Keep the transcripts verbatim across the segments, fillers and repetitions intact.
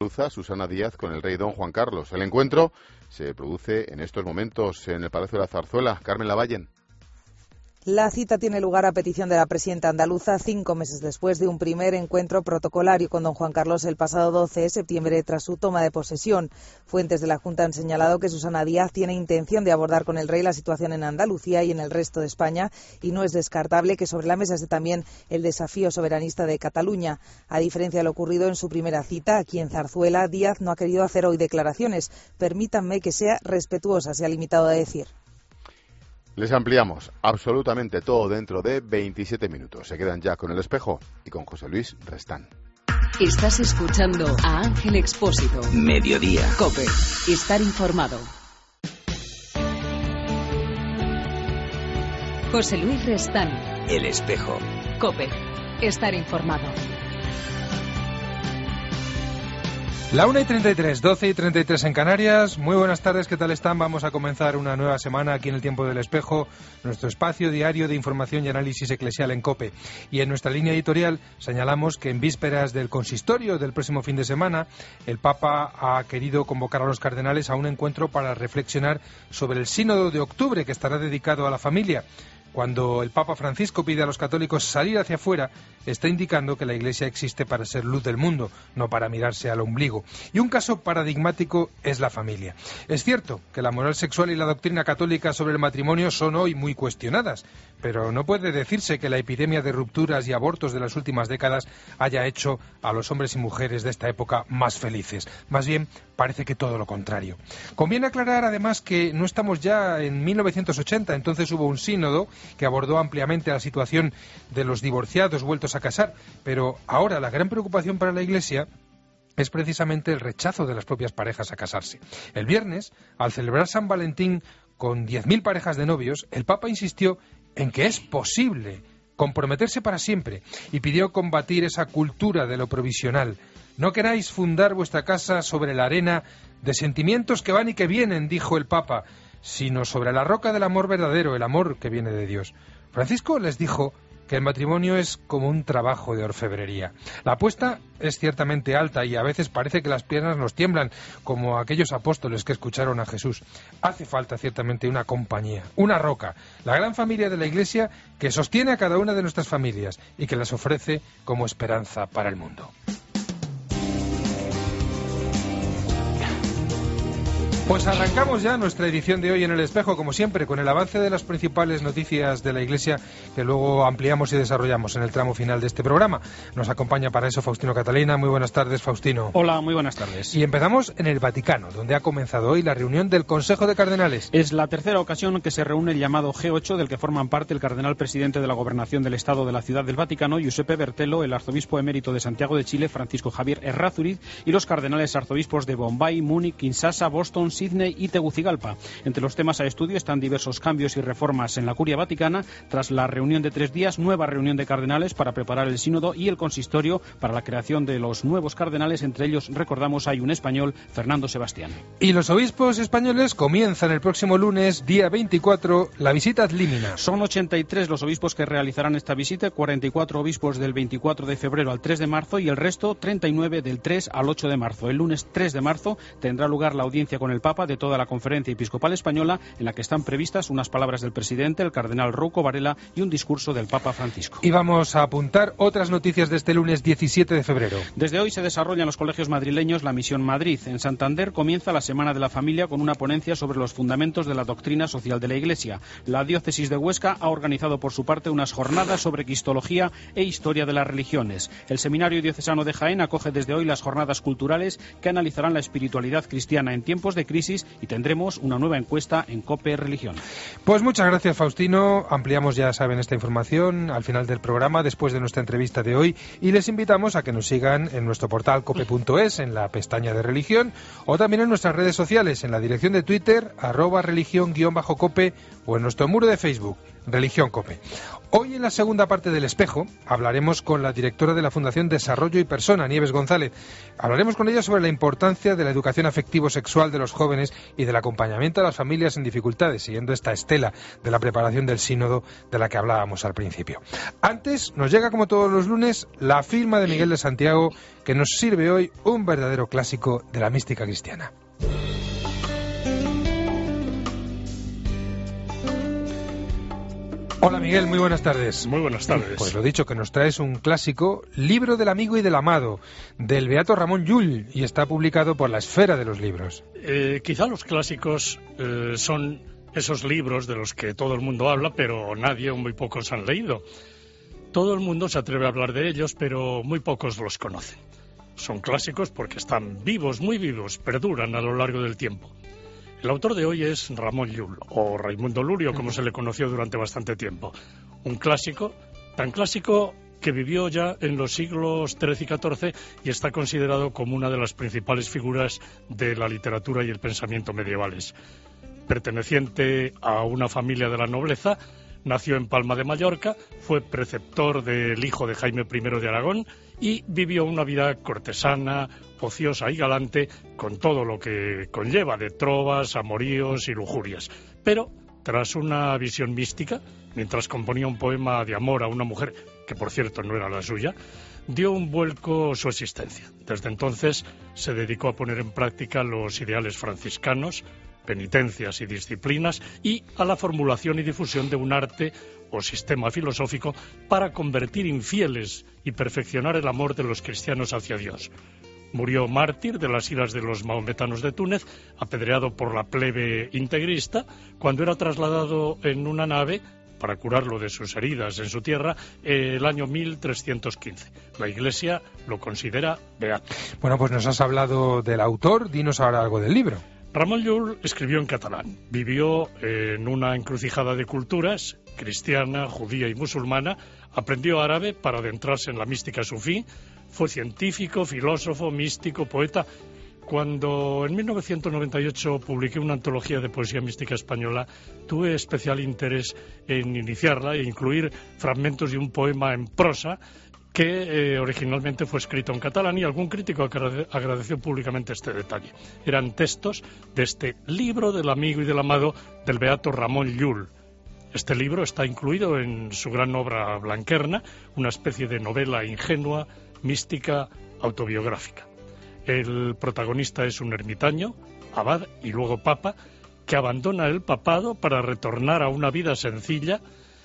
andaluza Susana Díaz con el rey don Juan Carlos. El encuentro se produce en estos momentos en el Palacio de la Zarzuela. Carmen Lavallen. La cita tiene lugar a petición de la presidenta andaluza cinco meses después de un primer encuentro protocolario con don Juan Carlos el pasado doce de septiembre tras su toma de posesión. Fuentes de la Junta han señalado que Susana Díaz tiene intención de abordar con el rey la situación en Andalucía y en el resto de España y no es descartable que sobre la mesa esté también el desafío soberanista de Cataluña. A diferencia de lo ocurrido en su primera cita aquí en Zarzuela, Díaz no ha querido hacer hoy declaraciones. Permítanme que sea respetuosa, se ha limitado a decir. Les ampliamos absolutamente todo dentro de veintisiete minutos. Se quedan ya con El Espejo y con José Luis Restán. Estás escuchando a Ángel Expósito. Mediodía. COPE. Estar informado. José Luis Restán. El Espejo. COPE. Estar informado. La una y treinta y tres, doce y treinta y tres en Canarias. Muy buenas tardes, ¿qué tal están? Vamos a comenzar una nueva semana aquí en el Tiempo del Espejo, nuestro espacio diario de información y análisis eclesial en COPE. Y en nuestra línea editorial señalamos que en vísperas del consistorio del próximo fin de semana, el Papa ha querido convocar a los cardenales a un encuentro para reflexionar sobre el sínodo de octubre que estará dedicado a la familia. Cuando el Papa Francisco pide a los católicos salir hacia afuera, está indicando que la Iglesia existe para ser luz del mundo, no para mirarse al ombligo. Y un caso paradigmático es la familia. Es cierto que la moral sexual y la doctrina católica sobre el matrimonio son hoy muy cuestionadas, pero no puede decirse que la epidemia de rupturas y abortos de las últimas décadas haya hecho a los hombres y mujeres de esta época más felices. Más bien, parece que todo lo contrario. Conviene aclarar además que no estamos ya en mil novecientos ochenta, entonces hubo un sínodo que abordó ampliamente la situación de los divorciados vueltos a casar, pero ahora la gran preocupación para la Iglesia es precisamente el rechazo de las propias parejas a casarse. El viernes, al celebrar San Valentín con diez mil parejas de novios, el Papa insistió en que es posible comprometerse para siempre y pidió combatir esa cultura de lo provisional. No queráis fundar vuestra casa sobre la arena de sentimientos que van y que vienen, dijo el Papa, sino sobre la roca del amor verdadero, el amor que viene de Dios. Francisco les dijo que el matrimonio es como un trabajo de orfebrería. La apuesta es ciertamente alta y a veces parece que las piernas nos tiemblan, como aquellos apóstoles que escucharon a Jesús. Hace falta ciertamente una compañía, una roca, la gran familia de la Iglesia que sostiene a cada una de nuestras familias y que las ofrece como esperanza para el mundo. Pues arrancamos ya nuestra edición de hoy en El Espejo, como siempre, con el avance de las principales noticias de la Iglesia que luego ampliamos y desarrollamos en el tramo final de este programa. Nos acompaña para eso Faustino Catalina. Muy buenas tardes, Faustino. Hola, muy buenas tardes. Y empezamos en el Vaticano, donde ha comenzado hoy la reunión del Consejo de Cardenales. Es la tercera ocasión que se reúne el llamado G ocho, del que forman parte el cardenal presidente de la Gobernación del Estado de la Ciudad del Vaticano, Giuseppe Bertelo, el arzobispo emérito de Santiago de Chile, Francisco Javier Errázuriz, y los cardenales arzobispos de Bombay, Múnich, Kinshasa, Boston, Sídney y Tegucigalpa. Entre los temas a estudio están diversos cambios y reformas en la Curia Vaticana, tras la reunión de tres días, nueva reunión de cardenales para preparar el sínodo y el consistorio para la creación de los nuevos cardenales. Entre ellos, recordamos, hay un español, Fernando Sebastián. Y los obispos españoles comienzan el próximo lunes, día veinticuatro, la visita ad limina. Son ochenta y tres los obispos que realizarán esta visita, cuarenta y cuatro obispos del veinticuatro de febrero al tres de marzo y el resto, treinta y nueve, del tres al ocho de marzo. El lunes tres de marzo tendrá lugar la audiencia con el Papa de toda la Conferencia Episcopal Española, en la que están previstas unas palabras del presidente, el cardenal Rouco Varela, y un discurso del Papa Francisco. Y vamos a apuntar otras noticias de este lunes diecisiete de febrero. Desde hoy se desarrolla en los colegios madrileños la Misión Madrid. En Santander comienza la Semana de la Familia con una ponencia sobre los fundamentos de la doctrina social de la Iglesia. La diócesis de Huesca ha organizado por su parte unas jornadas sobre cristología e historia de las religiones. El Seminario Diocesano de Jaén acoge desde hoy las jornadas culturales que analizarán la espiritualidad cristiana en tiempos de crisis y tendremos una nueva encuesta en COPE Religión. Pues muchas gracias, Faustino. Ampliamos, ya saben, esta información al final del programa, después de nuestra entrevista de hoy, y les invitamos a que nos sigan en nuestro portal cope punto es, en la pestaña de religión, o también en nuestras redes sociales, en la dirección de Twitter, arroba religión guión bajo cope, o en nuestro muro de Facebook, Religión COPE. Hoy en la segunda parte del Espejo hablaremos con la directora de la Fundación Desarrollo y Persona, Nieves González. Hablaremos con ella sobre la importancia de la educación afectivo-sexual de los jóvenes y del acompañamiento a las familias en dificultades, siguiendo esta estela de la preparación del sínodo de la que hablábamos al principio. Antes, nos llega como todos los lunes la firma de Miguel de Santiago, que nos sirve hoy un verdadero clásico de la mística cristiana. Hola Miguel, muy buenas tardes. Muy buenas tardes. Pues lo dicho, que nos traes un clásico, Libro del amigo y del amado, del beato Ramón Llull, y está publicado por La Esfera de los Libros. Eh, quizá los clásicos eh, son esos libros de los que todo el mundo habla, pero nadie o muy pocos han leído. Todo el mundo se atreve a hablar de ellos, pero muy pocos los conocen. Son clásicos porque están vivos, muy vivos, perduran a lo largo del tiempo. El autor de hoy es Ramón Llull, o Raimundo Lurio, como se le conoció durante bastante tiempo. Un clásico, tan clásico que vivió ya en los siglos trece y catorce y está considerado como una de las principales figuras de la literatura y el pensamiento medievales. Perteneciente a una familia de la nobleza, nació en Palma de Mallorca, fue preceptor del hijo de Jaime primero de Aragón y vivió una vida cortesana, ociosa y galante, con todo lo que conlleva de trovas, amoríos y lujurias. Pero, tras una visión mística, mientras componía un poema de amor a una mujer, que por cierto no era la suya, dio un vuelco su existencia. Desde entonces se dedicó a poner en práctica los ideales franciscanos, penitencias y disciplinas, y a la formulación y difusión de un arte o sistema filosófico para convertir infieles y perfeccionar el amor de los cristianos hacia Dios. Murió mártir de las iras de los maometanos de Túnez, apedreado por la plebe integrista, cuando era trasladado en una nave para curarlo de sus heridas en su tierra el año mil trescientos quince. La Iglesia lo considera beato. Bueno, pues nos has hablado del autor, dinos ahora algo del libro. Ramón Llull escribió en catalán, vivió en una encrucijada de culturas, cristiana, judía y musulmana, aprendió árabe para adentrarse en la mística sufí, fue científico, filósofo, místico, poeta. Cuando en mil novecientos noventa y ocho publiqué una antología de poesía mística española, tuve especial interés en iniciarla e incluir fragmentos de un poema en prosa que eh, originalmente fue escrito en catalán, y algún crítico agradeció públicamente este detalle. Eran textos de este Libro del amigo y del amado del beato Ramón Llull. Este libro está incluido en su gran obra Blanquerna, una especie de novela ingenua, mística, autobiográfica. El protagonista es un ermitaño, abad y luego papa, que abandona el papado para retornar a una vida sencilla,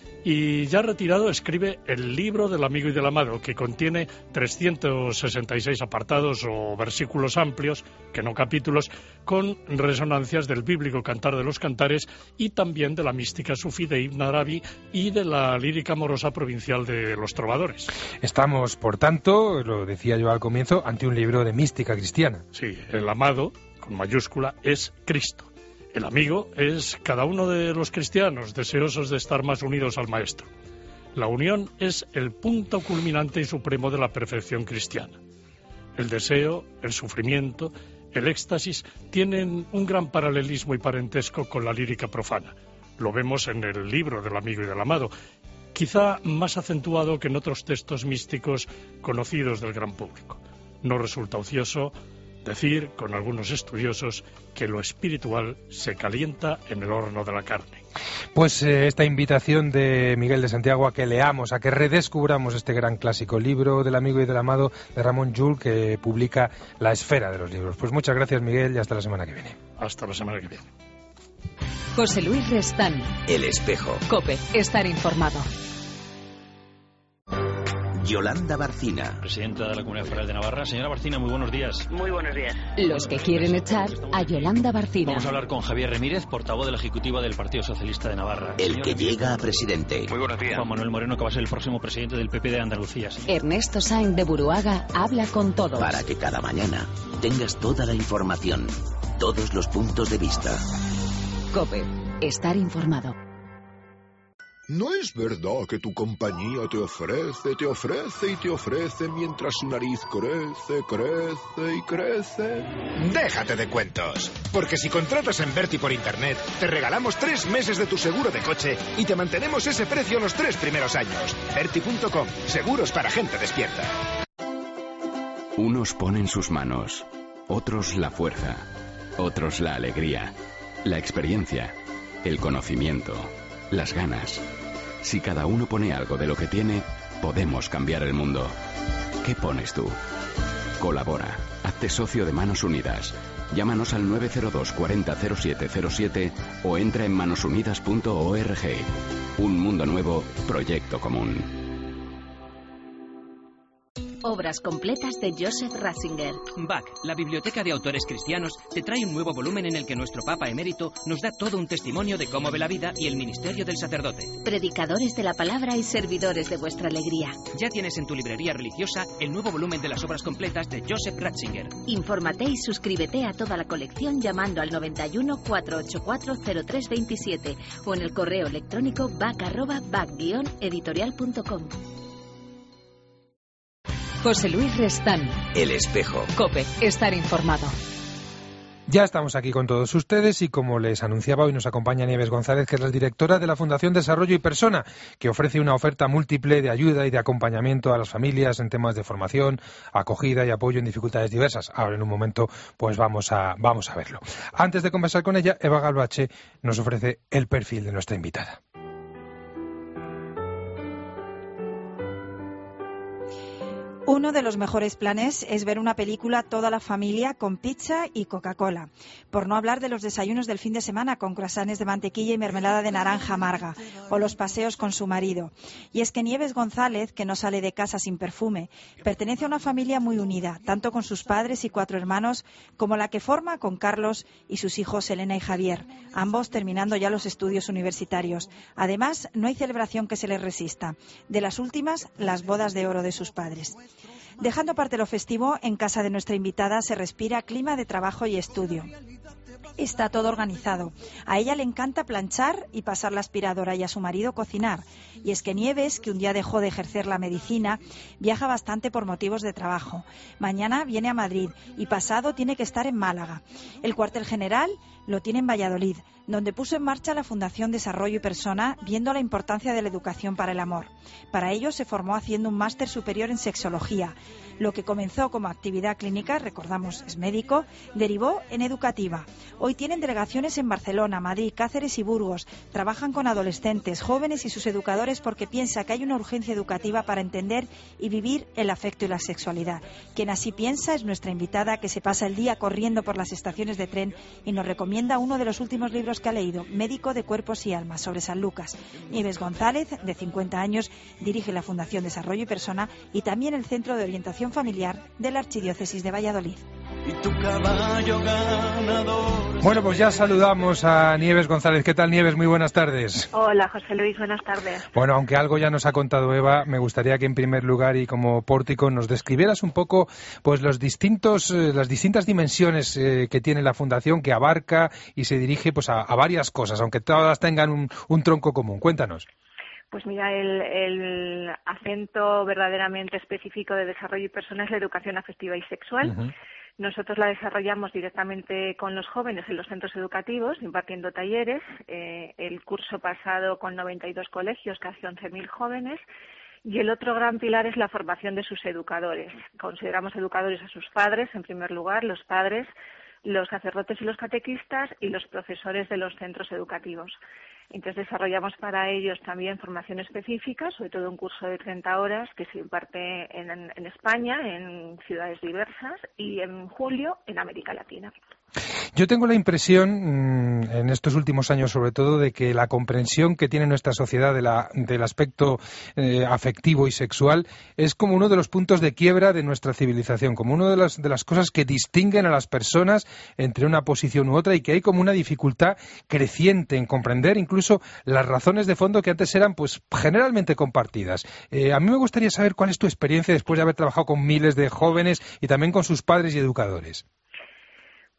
y ya retirado escribe el Libro del amigo y del amado, que contiene trescientos sesenta y seis apartados o versículos amplios, que no capítulos, con resonancias del bíblico Cantar de los Cantares y también de la mística sufí de Ibn Arabi y de la lírica amorosa provincial de los trovadores. Estamos, por tanto, lo decía yo al comienzo, ante un libro de mística cristiana. Sí, el amado, con mayúscula, es Cristo. El amigo es cada uno de los cristianos deseosos de estar más unidos al Maestro. La unión es el punto culminante y supremo de la perfección cristiana. El deseo, el sufrimiento, el éxtasis tienen un gran paralelismo y parentesco con la lírica profana. Lo vemos en el Libro del amigo y del amado, quizá más acentuado que en otros textos místicos conocidos del gran público. No resulta ocioso decir, con algunos estudiosos, que lo espiritual se calienta en el horno de la carne. Pues eh, esta invitación de Miguel de Santiago a que leamos, a que redescubramos este gran clásico, Libro del amigo y del amado de Ramón Llull, que publica La Esfera de los Libros. Pues muchas gracias, Miguel, y hasta la semana que viene. Hasta la semana que viene. José Luis Restán. El Espejo. COPE. Estar informado. Yolanda Barcina, presidenta de la Comunidad Foral de Navarra. Señora Barcina, muy buenos días. Muy buenos días. Los que quieren echar a Yolanda Barcina. Vamos a hablar con Javier Remírez, portavoz de la Ejecutiva del Partido Socialista de Navarra. El Señor que Remírez. llega a presidente. Muy buenos días. Juan Manuel Moreno, que va a ser el próximo presidente del P P de Andalucía. Ernesto Sainz de Buruaga habla con todos. Para que cada mañana tengas toda la información, todos los puntos de vista. COPE. Estar informado. No es verdad que tu compañía te ofrece, te ofrece y te ofrece mientras su nariz crece, crece y crece. Déjate de cuentos, porque si contratas en Berti por internet, te regalamos tres meses de tu seguro de coche y te mantenemos ese precio los tres primeros años. Berti punto com, seguros para gente despierta. Unos ponen sus manos, otros la fuerza, otros la alegría, la experiencia, el conocimiento, las ganas. Si cada uno pone algo de lo que tiene, podemos cambiar el mundo. ¿Qué pones tú? Colabora. Hazte socio de Manos Unidas. Llámanos al nueve cero dos cuarenta cero siete cero siete o entra en manos unidas punto org. Un mundo nuevo, proyecto común. Obras completas de Joseph Ratzinger. Bach, la biblioteca de autores cristianos, te trae un nuevo volumen en el que nuestro Papa emérito nos da todo un testimonio de cómo ve la vida y el ministerio del sacerdote. Predicadores de la palabra y servidores de vuestra alegría. Ya tienes en tu librería religiosa el nuevo volumen de las obras completas de Joseph Ratzinger. Infórmate y suscríbete a toda la colección llamando al noventa y uno, cuatrocientos ochenta y cuatro, cero tres veintisiete o en el correo electrónico bach arroba bach guion editorial punto com. José Luis Restán. El Espejo. COPE. Estar informado. Ya estamos aquí con todos ustedes y como les anunciaba, hoy nos acompaña Nieves González, que es la directora de la Fundación Desarrollo y Persona, que ofrece una oferta múltiple de ayuda y de acompañamiento a las familias en temas de formación, acogida y apoyo en dificultades diversas. Ahora en un momento pues vamos a, vamos a verlo. Antes de conversar con ella, Eva Galbache nos ofrece el perfil de nuestra invitada. Uno de los mejores planes es ver una película toda la familia con pizza y Coca-Cola. Por no hablar de los desayunos del fin de semana con croissants de mantequilla y mermelada de naranja amarga, o los paseos con su marido. Y es que Nieves González, que no sale de casa sin perfume, pertenece a una familia muy unida, tanto con sus padres y cuatro hermanos, como la que forma con Carlos y sus hijos Elena y Javier, ambos terminando ya los estudios universitarios. Además, no hay celebración que se les resista. De las últimas, las bodas de oro de sus padres. Dejando aparte lo festivo, en casa de nuestra invitada se respira clima de trabajo y estudio. Está todo organizado. A ella le encanta planchar y pasar la aspiradora y a su marido cocinar. Y es que Nieves, que un día dejó de ejercer la medicina, viaja bastante por motivos de trabajo. Mañana viene a Madrid y pasado tiene que estar en Málaga. El cuartel general lo tiene en Valladolid, donde puso en marcha la Fundación Desarrollo y Persona, viendo la importancia de la educación para el amor. Para ello se formó haciendo un máster superior en sexología. Lo que comenzó como actividad clínica, recordamos, es médico, derivó en educativa. Hoy tienen delegaciones en Barcelona, Madrid, Cáceres y Burgos. Trabajan con adolescentes, jóvenes y sus educadores porque piensa que hay una urgencia educativa para entender y vivir el afecto y la sexualidad. Quien así piensa es nuestra invitada, que se pasa el día corriendo por las estaciones de tren y nos recomienda uno de los últimos libros que ha leído, Médico de Cuerpos y Almas, sobre San Lucas. Nieves González, de cincuenta años, dirige la Fundación Desarrollo y Persona y también el Centro de Orientación Familiar de la Archidiócesis de Valladolid. Y tu caballo ganador. Bueno, pues ya saludamos a Nieves González. ¿Qué tal, Nieves? Muy buenas tardes. Hola, José Luis, buenas tardes. Bueno, aunque algo ya nos ha contado Eva, me gustaría que en primer lugar y como pórtico nos describieras un poco pues los distintos, eh, las distintas dimensiones eh, que tiene la Fundación, que abarca y se dirige pues a, a varias cosas, aunque todas tengan un, un tronco común. Cuéntanos. Pues mira, el, el acento verdaderamente específico de desarrollo y persona es la educación afectiva y sexual. Uh-huh. Nosotros la desarrollamos directamente con los jóvenes en los centros educativos, impartiendo talleres. Eh, el curso pasado con noventa y dos colegios, casi once mil jóvenes. Y el otro gran pilar es la formación de sus educadores. Consideramos educadores a sus padres, en primer lugar, los padres, los sacerdotes y los catequistas y los profesores de los centros educativos. Entonces desarrollamos para ellos también formación específica, sobre todo un curso de treinta horas que se imparte en, en, en España, en ciudades diversas, y en julio en América Latina. Yo tengo la impresión, en estos últimos años sobre todo, de que la comprensión que tiene nuestra sociedad de la, del aspecto eh, afectivo y sexual es como uno de los puntos de quiebra de nuestra civilización, como una de las, de las cosas que distinguen a las personas entre una posición u otra, y que hay como una dificultad creciente en comprender incluso las razones de fondo que antes eran pues generalmente compartidas. Eh, a mí me gustaría saber cuál es tu experiencia después de haber trabajado con miles de jóvenes y también con sus padres y educadores.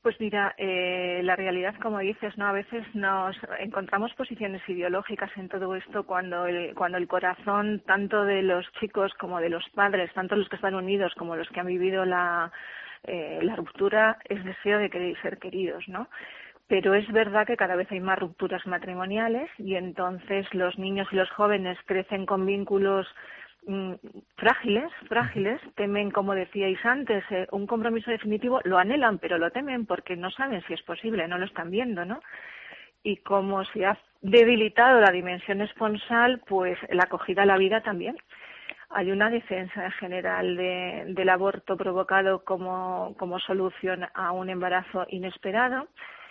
Pues mira, eh, la realidad, como dices, no, a veces nos encontramos posiciones ideológicas en todo esto cuando el, cuando el corazón, tanto de los chicos como de los padres, tanto los que están unidos como los que han vivido la, eh, la ruptura, es deseo de querer ser queridos, ¿no? Pero es verdad que cada vez hay más rupturas matrimoniales y entonces los niños y los jóvenes crecen con vínculos mm, frágiles, frágiles, temen, como decíais antes, eh, un compromiso definitivo, lo anhelan, pero lo temen porque no saben si es posible, no lo están viendo, ¿no? Y como se ha debilitado la dimensión esponsal, pues la acogida a la vida también. Hay una defensa en general de, del aborto provocado como, como solución a un embarazo inesperado.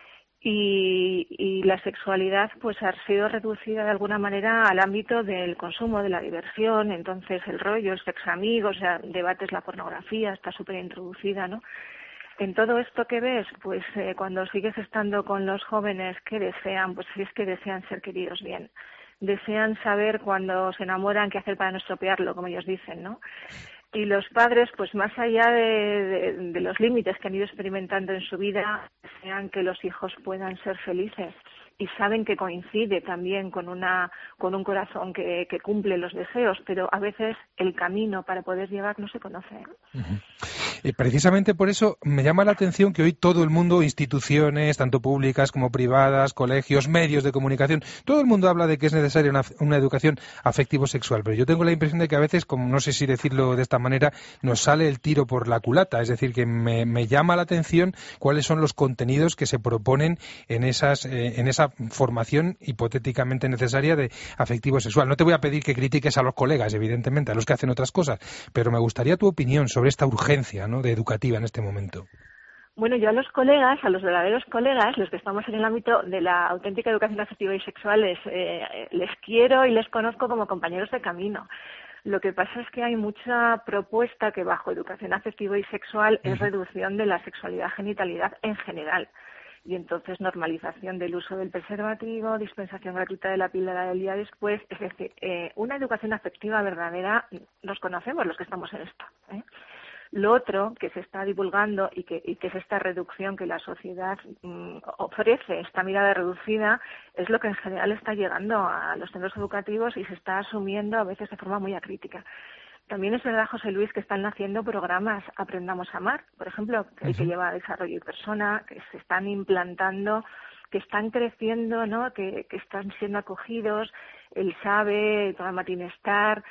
Y, y la sexualidad pues ha sido reducida de alguna manera al ámbito del consumo, de la diversión, entonces el rollo, el sexo amigos, o sea, debates la pornografía, está súper introducida, ¿no? En todo esto que ves, pues eh, cuando sigues estando con los jóvenes que desean, pues si es que desean ser queridos bien, desean saber cuando se enamoran qué hacer para no estropearlo, como ellos dicen, ¿no? Y los padres, pues más allá de, de, de los límites que han ido experimentando en su vida, desean que los hijos puedan ser felices y saben que coincide también con una con un corazón que, que cumple los deseos, pero a veces el camino para poder llegar no se conoce. Uh-huh. Eh, precisamente por eso me llama la atención que hoy todo el mundo, instituciones, tanto públicas como privadas, colegios, medios de comunicación, todo el mundo habla de que es necesaria una, una educación afectivo-sexual, pero yo tengo la impresión de que a veces, como no sé si decirlo de esta manera, nos sale el tiro por la culata, es decir, que me, me llama la atención cuáles son los contenidos que se proponen en esas eh, en esa formación hipotéticamente necesaria de afectivo-sexual. No te voy a pedir que critiques a los colegas, evidentemente, a los que hacen otras cosas, pero me gustaría tu opinión sobre esta urgencia, ¿no?, de educativa en este momento. Bueno, yo a los colegas, a los verdaderos colegas, los que estamos en el ámbito de la auténtica educación afectiva y sexual, les, eh, les quiero y les conozco como compañeros de camino. Lo que pasa es que hay mucha propuesta que bajo educación afectiva y sexual es reducción de la sexualidad, genitalidad en general. Y entonces normalización del uso del preservativo, dispensación gratuita de la píldora del día después. Es decir, eh, una educación afectiva verdadera, nos conocemos los que estamos en esto, ¿eh? Lo otro que se está divulgando y que, y que es esta reducción que la sociedad mm, ofrece, esta mirada reducida, es lo que en general está llegando a los centros educativos y se está asumiendo a veces de forma muy acrítica. También es verdad, José Luis, que están naciendo programas Aprendamos a Amar, por ejemplo, el que lleva a Desarrollo y Persona, que se están implantando, que están creciendo, ¿no?, que, que están siendo acogidos, el SABE, el programa Tinestar.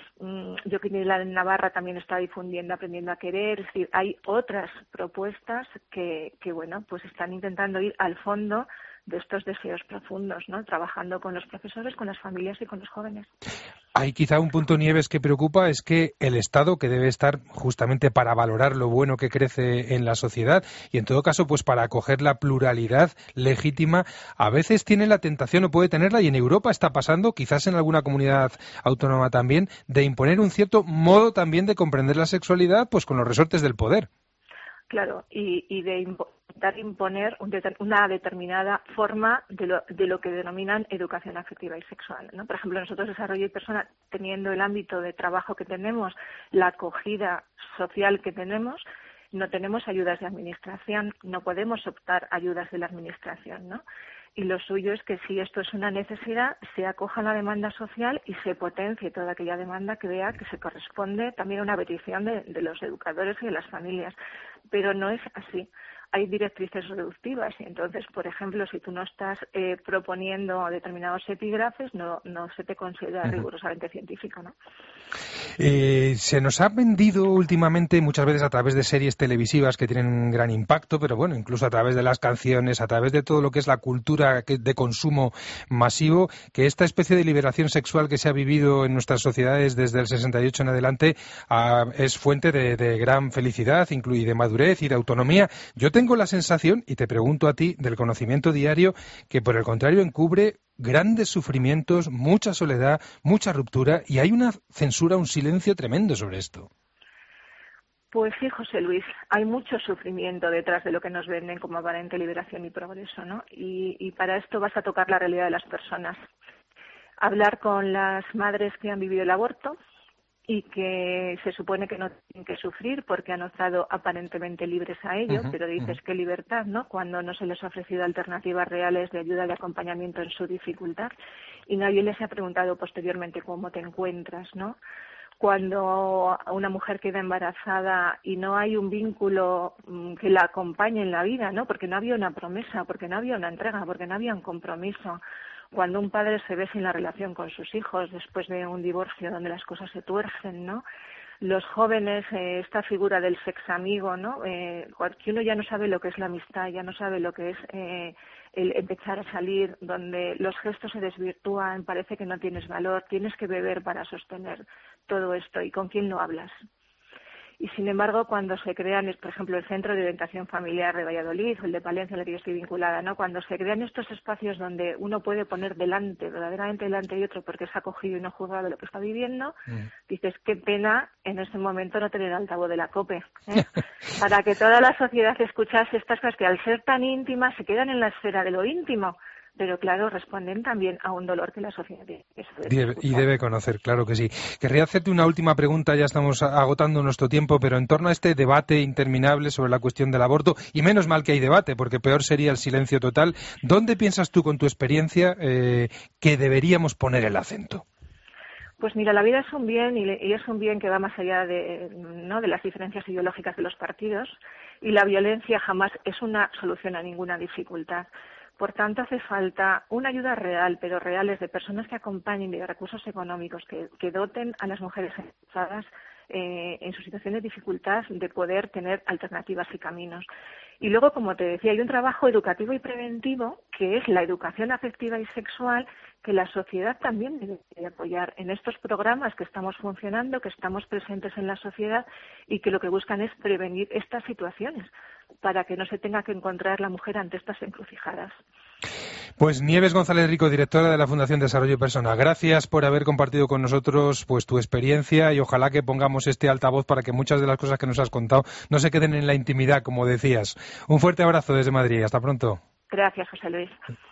Yo que la en Navarra también está difundiendo Aprendiendo a Querer, es decir, hay otras propuestas que, que bueno, pues están intentando ir al fondo de estos deseos profundos, ¿no?, trabajando con los profesores, con las familias y con los jóvenes. Hay quizá un punto, Nieves, que preocupa, es que el Estado, que debe estar justamente para valorar lo bueno que crece en la sociedad y en todo caso pues para acoger la pluralidad legítima, a veces tiene la tentación o puede tenerla, y en Europa está pasando, quizás en alguna comunidad autónoma también, de imponer un cierto modo también de comprender la sexualidad pues con los resortes del poder. Claro, y, y de intentar imponer un deter, una determinada forma de lo, de lo que denominan educación afectiva y sexual, ¿no? Por ejemplo, nosotros Desarrollo y Persona, teniendo el ámbito de trabajo que tenemos, la acogida social que tenemos, no tenemos ayudas de administración, no podemos optar ayudas de la administración, ¿no? Y lo suyo es que si esto es una necesidad, se acoja la demanda social y se potencie toda aquella demanda que vea que se corresponde también a una petición de, de los educadores y de las familias. Pero no es así. Hay directrices reductivas y entonces, por ejemplo, si tú no estás eh, proponiendo determinados epígrafes, no, no se te considera uh-huh. rigurosamente científico, ¿no? Eh, se nos ha vendido últimamente muchas veces a través de series televisivas que tienen un gran impacto, pero bueno, incluso a través de las canciones, a través de todo lo que es la cultura de consumo masivo, que esta especie de liberación sexual que se ha vivido en nuestras sociedades desde el sesenta y ocho en adelante uh, es fuente de, de gran felicidad, y de madurez y de autonomía. Yo tengo la sensación, y te pregunto a ti, del conocimiento diario, que por el contrario encubre grandes sufrimientos, mucha soledad, mucha ruptura, y hay una censura, un silencio tremendo sobre esto. Pues sí, José Luis, hay mucho sufrimiento detrás de lo que nos venden como aparente liberación y progreso, ¿no? Y, y para esto vas a tocar la realidad de las personas. Hablar con las madres que han vivido el aborto, y que se supone que no tienen que sufrir porque han optado aparentemente libres a ello, uh-huh, pero dices, uh-huh. qué libertad, ¿no?, cuando no se les ha ofrecido alternativas reales de ayuda y acompañamiento en su dificultad, y nadie les ha preguntado posteriormente cómo te encuentras, ¿no? Cuando una mujer queda embarazada y no hay un vínculo que la acompañe en la vida, ¿no?, porque no había una promesa, porque no había una entrega, porque no había un compromiso. Cuando un padre se ve sin la relación con sus hijos después de un divorcio donde las cosas se tuercen, ¿no? Los jóvenes, eh, esta figura del sexamigo, ¿no? Eh, que uno ya no sabe lo que es la amistad, ya no sabe lo que es eh, el empezar a salir, donde los gestos se desvirtúan, parece que no tienes valor, tienes que beber para sostener todo esto, ¿y con quién lo hablas? Y sin embargo, cuando se crean, por ejemplo, el Centro de Orientación Familiar de Valladolid o el de Palencia, en el que yo estoy vinculada, ¿no?, cuando se crean estos espacios donde uno puede poner delante, verdaderamente delante de otro, porque es acogido y no juzgado de lo que está viviendo, mm. dices, qué pena en ese momento no tener altavoz de la COPE, ¿eh? Para que toda la sociedad escuchase estas cosas que al ser tan íntimas se quedan en la esfera de lo íntimo. Pero claro, responden también a un dolor que la sociedad tiene que saber. Y debe conocer, claro que sí. Querría hacerte una última pregunta, ya estamos agotando nuestro tiempo, pero en torno a este debate interminable sobre la cuestión del aborto, y menos mal que hay debate, porque peor sería el silencio total, ¿dónde piensas tú con tu experiencia eh, que deberíamos poner el acento? Pues mira, la vida es un bien y es un bien que va más allá de, ¿no?, de las diferencias ideológicas de los partidos, y la violencia jamás es una solución a ninguna dificultad. Por tanto, hace falta una ayuda real, pero reales, de personas que acompañen, de recursos económicos, que, que doten a las mujeres embarazadas eh, en su situación de dificultad de poder tener alternativas y caminos. Y luego, como te decía, hay un trabajo educativo y preventivo, que es la educación afectiva y sexual, que la sociedad también debe de apoyar en estos programas que estamos funcionando, que estamos presentes en la sociedad y que lo que buscan es prevenir estas situaciones, para que no se tenga que encontrar la mujer ante estas encrucijadas. Pues Nieves González Rico, directora de la Fundación Desarrollo Personal, gracias por haber compartido con nosotros pues tu experiencia, y ojalá que pongamos este altavoz para que muchas de las cosas que nos has contado no se queden en la intimidad, como decías. Un fuerte abrazo desde Madrid. Hasta pronto. Gracias, José Luis.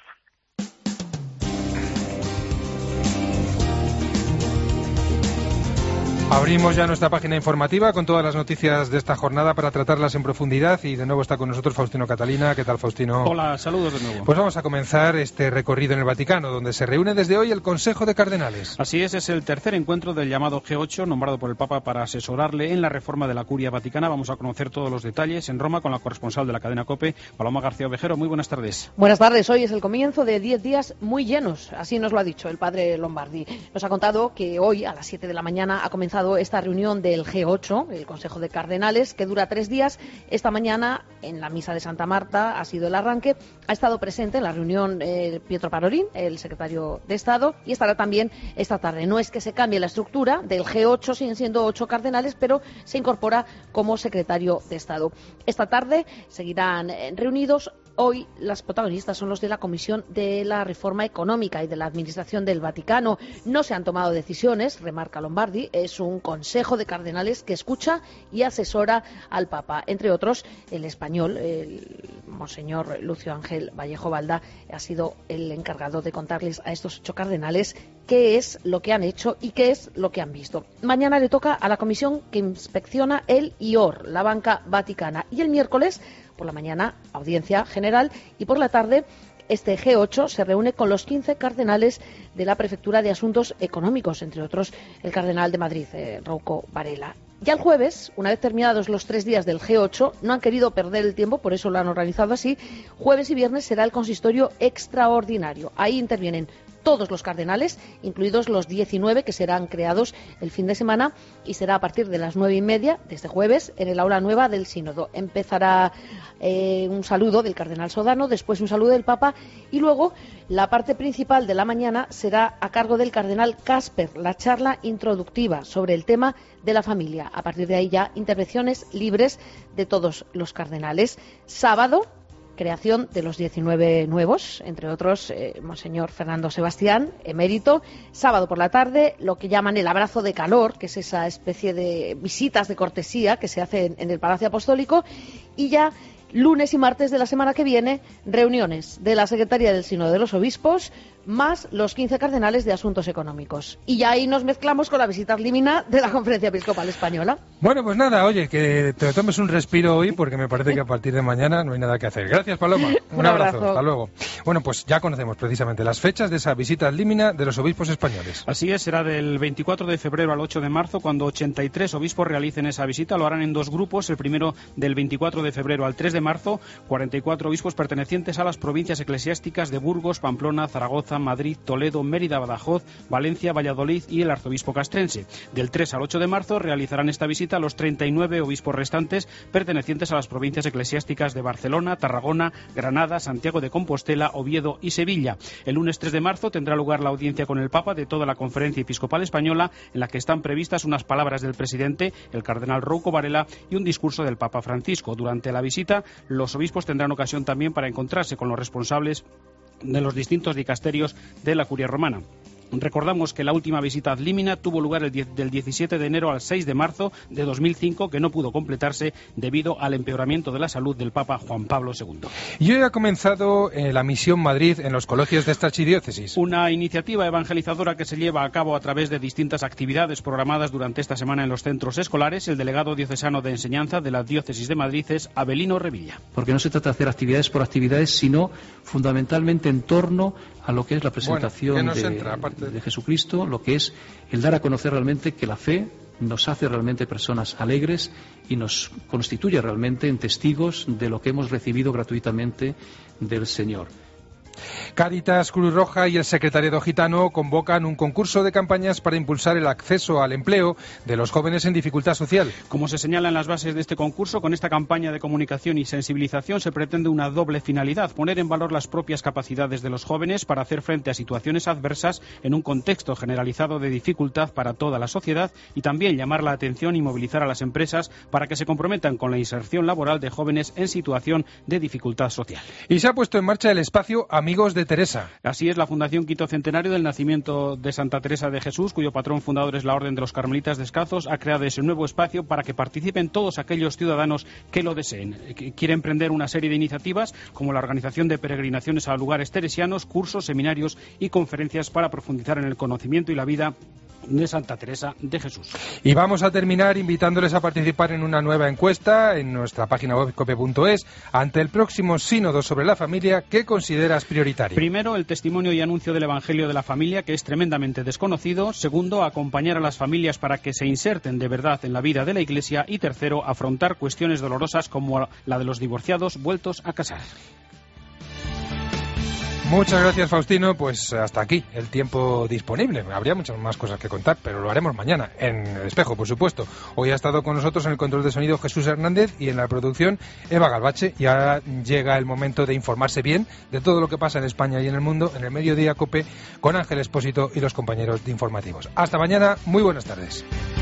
Abrimos ya nuestra página informativa con todas las noticias de esta jornada para tratarlas en profundidad, y de nuevo está con nosotros Faustino Catalina. ¿Qué tal, Faustino? Hola, saludos de nuevo. Pues vamos a comenzar este recorrido en el Vaticano, donde se reúne desde hoy el Consejo de Cardenales. Así es, es el tercer encuentro del llamado G ocho, nombrado por el Papa para asesorarle en la reforma de la Curia Vaticana. Vamos a conocer todos los detalles en Roma con la corresponsal de la cadena COPE, Paloma García Ovejero. Muy buenas tardes. Buenas tardes. Hoy es el comienzo de diez días muy llenos, así nos lo ha dicho el padre Lombardi. Nos ha contado que hoy, a las siete de la mañana, ha comenzado esta reunión del G ocho, el Consejo de Cardenales, que dura tres días. Esta mañana, en la misa de Santa Marta, ha sido el arranque. Ha estado presente en la reunión eh, Pietro Parolin, el secretario de Estado, y estará también esta tarde. No es que se cambie la estructura del G ocho, siguen siendo ocho cardenales, pero se incorpora como secretario de Estado. Esta tarde seguirán eh, reunidos. Hoy las protagonistas son los de la Comisión de la Reforma Económica y de la Administración del Vaticano. No se han tomado decisiones, remarca Lombardi, es un consejo de cardenales que escucha y asesora al Papa. Entre otros, el español, el monseñor Lucio Ángel Vallejo Balda, ha sido el encargado de contarles a estos ocho cardenales qué es lo que han hecho y qué es lo que han visto. Mañana le toca a la comisión que inspecciona el I O R, la banca vaticana, y el miércoles por la mañana, audiencia general, y por la tarde este G ocho se reúne con los quince cardenales de la Prefectura de Asuntos Económicos, entre otros el cardenal de Madrid, eh, Rouco Varela. Ya el jueves, una vez terminados los tres días del G ocho, no han querido perder el tiempo, por eso lo han organizado así, jueves y viernes será el consistorio extraordinario. Ahí intervienen todos los cardenales, incluidos los diecinueve que serán creados el fin de semana, y será a partir de las nueve y media de este jueves en el aula nueva del Sínodo. Empezará eh, un saludo del cardenal Sodano, después un saludo del Papa, y luego la parte principal de la mañana será a cargo del cardenal Casper, la charla introductiva sobre el tema de la familia. A partir de ahí ya intervenciones libres de todos los cardenales. Sábado, creación de los diecinueve nuevos, entre otros eh, Monseñor Fernando Sebastián, emérito. Sábado por la tarde, lo que llaman el abrazo de calor, que es esa especie de visitas de cortesía que se hacen en el Palacio Apostólico. Y ya Lunes y martes de la semana que viene, reuniones de la Secretaría del Sínodo de los Obispos, más los quince cardenales de Asuntos Económicos. Y ya ahí nos mezclamos con la visita limina de la Conferencia Episcopal Española. Bueno, pues nada, oye, que te tomes un respiro hoy, porque me parece que a partir de mañana no hay nada que hacer. Gracias, Paloma. Un, un abrazo. abrazo. Hasta luego. Bueno, pues ya conocemos precisamente las fechas de esa visita límina de los obispos españoles. Así es, será del veinticuatro de febrero al ocho de marzo, cuando ochenta y tres obispos realicen esa visita. Lo harán en dos grupos. El primero del veinticuatro de febrero al tres de marzo, cuarenta y cuatro obispos pertenecientes a las provincias eclesiásticas de Burgos, Pamplona, Zaragoza, Madrid, Toledo, Mérida, Badajoz, Valencia, Valladolid y el arzobispo castrense. Del tres al ocho de marzo realizarán esta visita los treinta y nueve obispos restantes pertenecientes a las provincias eclesiásticas de Barcelona, Tarragona, Granada, Santiago de Compostela, Oviedo y Sevilla. El lunes tres de marzo tendrá lugar la audiencia con el Papa de toda la Conferencia Episcopal Española, en la que están previstas unas palabras del presidente, el cardenal Rouco Varela, y un discurso del Papa Francisco. Durante la visita, los obispos tendrán ocasión también para encontrarse con los responsables de los distintos dicasterios de la Curia Romana. Recordamos que la última visita ad limina tuvo lugar el diez, del diecisiete de enero al seis de marzo de dos mil cinco, que no pudo completarse debido al empeoramiento de la salud del Papa Juan Pablo segundo. Y hoy ha comenzado eh, la Misión Madrid en los colegios de esta archidiócesis. Una iniciativa evangelizadora que se lleva a cabo a través de distintas actividades programadas durante esta semana en los centros escolares. El delegado diocesano de enseñanza de la Diócesis de Madrid es Abelino Revilla. Porque no se trata de hacer actividades por actividades, sino fundamentalmente en torno a lo que es la presentación bueno, de, entra, de, de Jesucristo, lo que es el dar a conocer realmente que la fe nos hace realmente personas alegres y nos constituye realmente en testigos de lo que hemos recibido gratuitamente del Señor. Cáritas, Cruz Roja y el Secretariado Gitano convocan un concurso de campañas para impulsar el acceso al empleo de los jóvenes en dificultad social. Como se señala en las bases de este concurso, con esta campaña de comunicación y sensibilización se pretende una doble finalidad: poner en valor las propias capacidades de los jóvenes para hacer frente a situaciones adversas en un contexto generalizado de dificultad para toda la sociedad, y también llamar la atención y movilizar a las empresas para que se comprometan con la inserción laboral de jóvenes en situación de dificultad social. Y se ha puesto en marcha el espacio Amigos de Teresa. Así es, la Fundación Quinto Centenario del Nacimiento de Santa Teresa de Jesús, cuyo patrón fundador es la Orden de los Carmelitas Descalzos, ha creado ese nuevo espacio para que participen todos aquellos ciudadanos que lo deseen. Quiere emprender una serie de iniciativas como la organización de peregrinaciones a lugares teresianos, cursos, seminarios y conferencias para profundizar en el conocimiento y la vida de Santa Teresa de Jesús. Y vamos a terminar invitándoles a participar en una nueva encuesta en nuestra página web cope punto es ante el próximo sínodo sobre la familia. ¿Qué consideras prioritario? Primero, el testimonio y anuncio del Evangelio de la familia, que es tremendamente desconocido. Segundo, acompañar a las familias para que se inserten de verdad en la vida de la Iglesia. Y tercero, afrontar cuestiones dolorosas como la de los divorciados vueltos a casar. Muchas gracias, Faustino. Pues hasta aquí el tiempo disponible. Habría muchas más cosas que contar, pero lo haremos mañana en El Espejo, por supuesto. Hoy ha estado con nosotros en el control de sonido Jesús Hernández y en la producción Eva Galvache. Y ahora llega el momento de informarse bien de todo lo que pasa en España y en el mundo en el Mediodía COPE con Ángel Expósito y los compañeros de informativos. Hasta mañana. Muy buenas tardes.